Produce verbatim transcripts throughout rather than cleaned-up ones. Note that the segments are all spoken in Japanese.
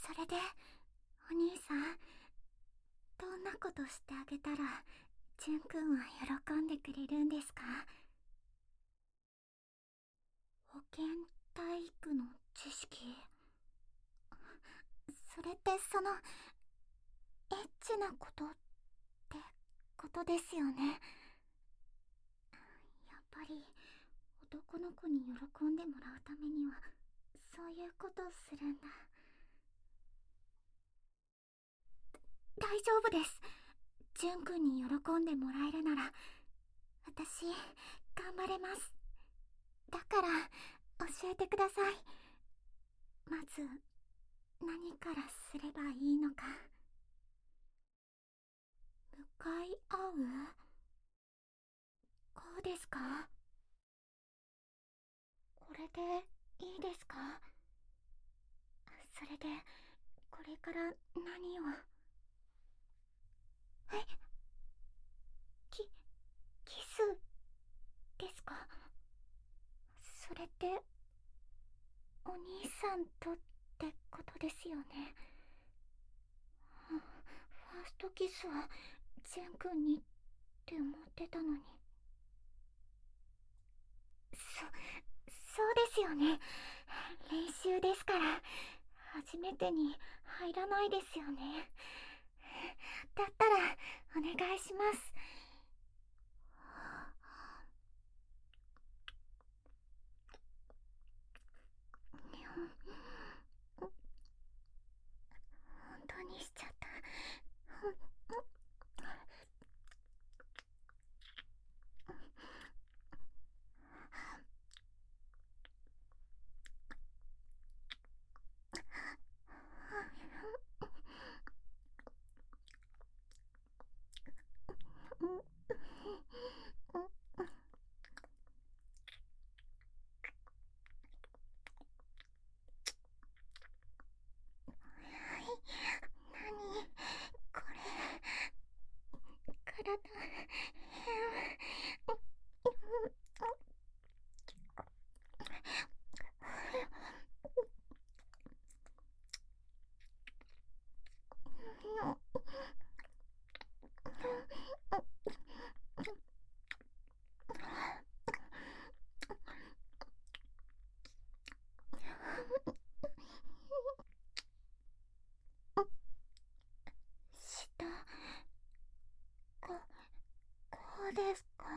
それで、お兄さん、どんなことしてあげたら、ジュン君は喜んでくれるんですか？保健体育の知識。それってその、エッチなことってことですよね。やっぱり、男の子に喜んでもらうためには、そういうことをするんだ。大丈夫です。ジュン君に喜んでもらえるなら、私、頑張れます。だから、教えてください。まず、何からすればいいのか。向かい合う？こうですか？これでいいですか？それで、これから何を？え？き、キスですか？それって、お兄さんとってことですよね。ファーストキスは、ジェン君にって思ってたのに。そ、そうですよね。練習ですから、初めてに入らないですよね。だったら、お願いします。本当にしちゃった。何これ、体変。下、こ、こうですか？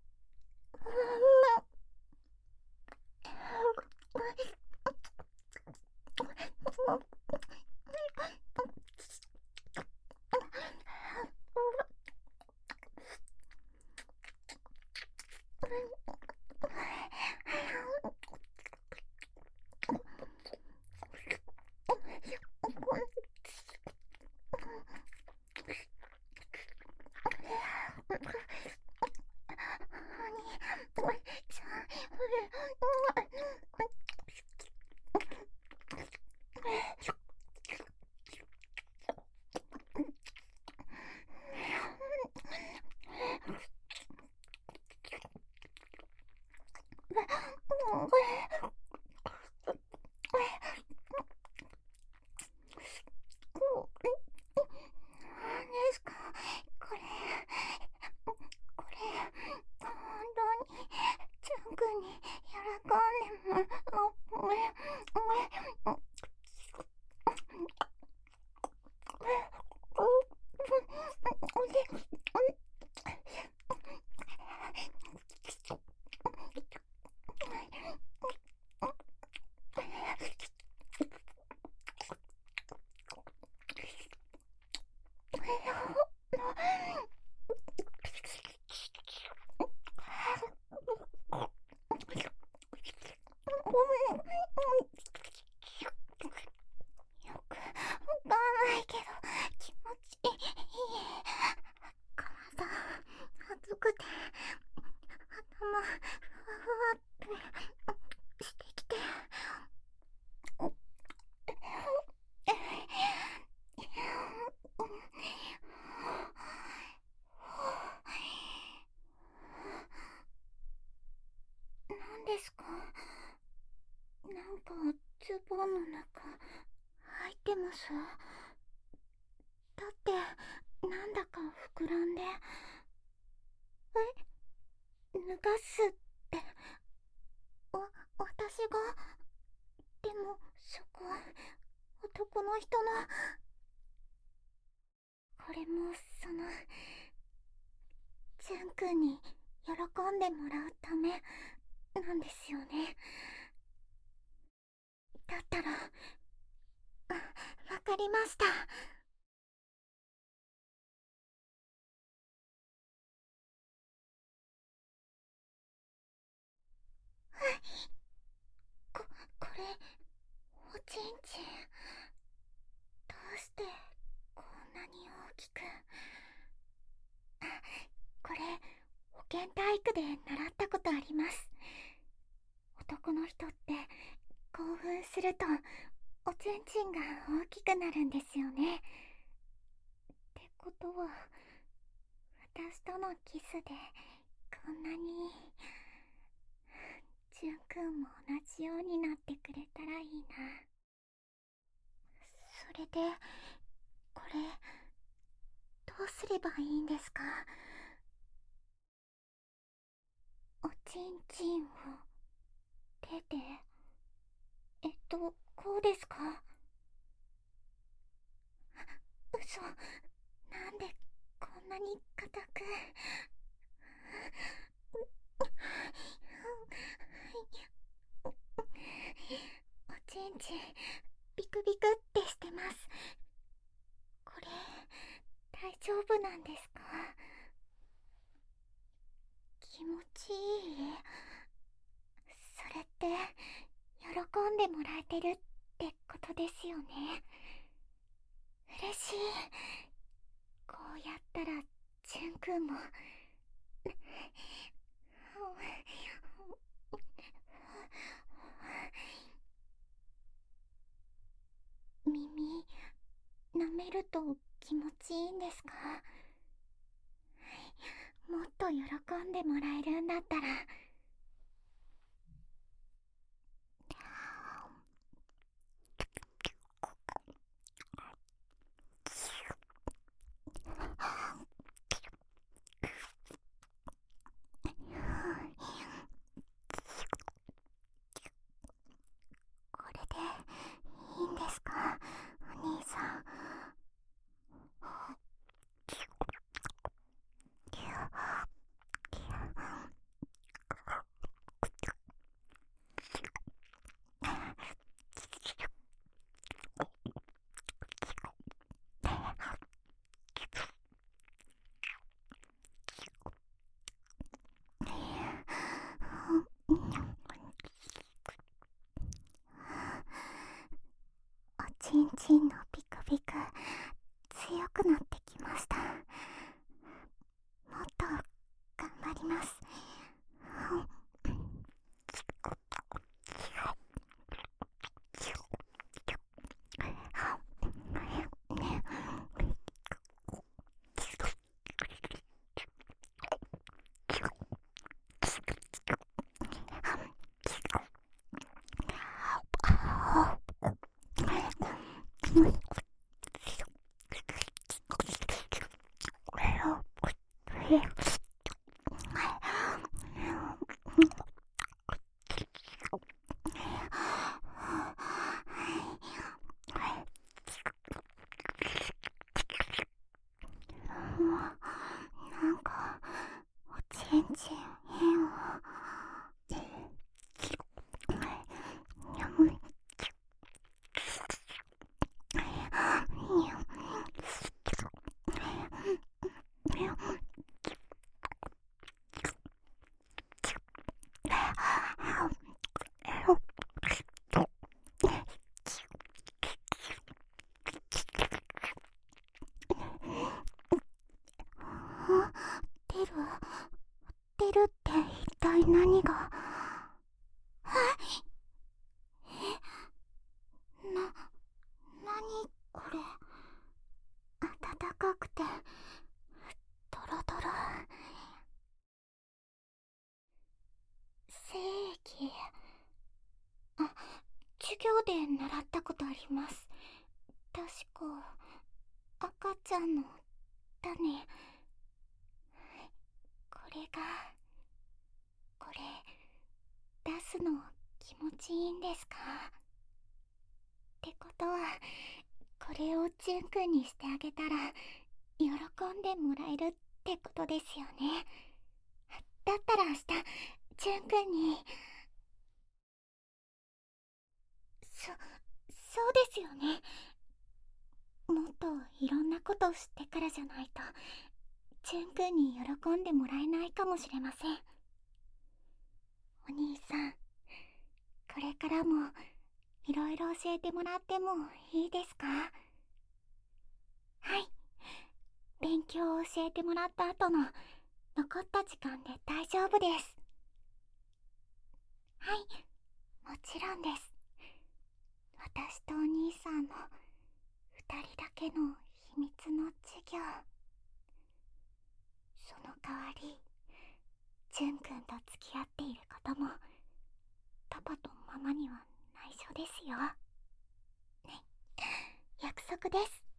何ですかこれ。これ、本当に、ジュン君に喜んでも、おえ、おえ、ごめん。よくわかんないけど、気持ちいい。体、熱くて、頭、ふわふわってしてきて。何ですか？なんか、ズボンの中、 いてます。だってなんだか膨らんで。え、脱がすって、わ、私が。でもそこ男の人の。これもそのジュン君に喜んでもらうためなんですよね。だったら、あ、わかりました。こ、これ、おちんちん。どうしてこんなに大きく。あ、これ保健体育で習ったことあります。男の人って興奮するとおちんちんが大きくなるんですよね。ってことは、私とのキスでこんなにジュン君も同じようになってくれたらいいな。それで、これどうすればいいんですか？おちんちんを手で、えっとこうですか？嘘。なんでこんなに硬く。おちんちんビクビクってしてます。これ大丈夫なんですか？気持ちいい？それって喜んでもらえてるってことですよね。嬉しい。こうやったらジュン君も。耳舐めると気持ちいいんですか？もっと喜んでもらえるんだったら。これでいいんですか、お兄さん。おちんちんのピクピク強くなってきました。もっと頑張ります。なんかおちんちん変わ。出る出るって一体何が。な、何これ。暖かくてドロドロ。精液。あ、授業で習ったことあります。 確か赤ちゃんの種。これがこれ出すの気持ちいいんですか？ってことはこれをジュンくんにしてあげたら喜んでもらえるってことですよね。だったら明日ジュンくんに。そそうですよね。もっといろんなことを知ってからじゃないとジュンくんに喜んでもらえないかもしれません。お兄さん、これからもいろいろ教えてもらってもいいですか？はい、勉強を教えてもらった後の残った時間で大丈夫です。はい、もちろんです。私とお兄さんの二人だけの秘密の授業。その代わりジュンくんと付き合っていることもパパとママには内緒ですよ。ね、約束です。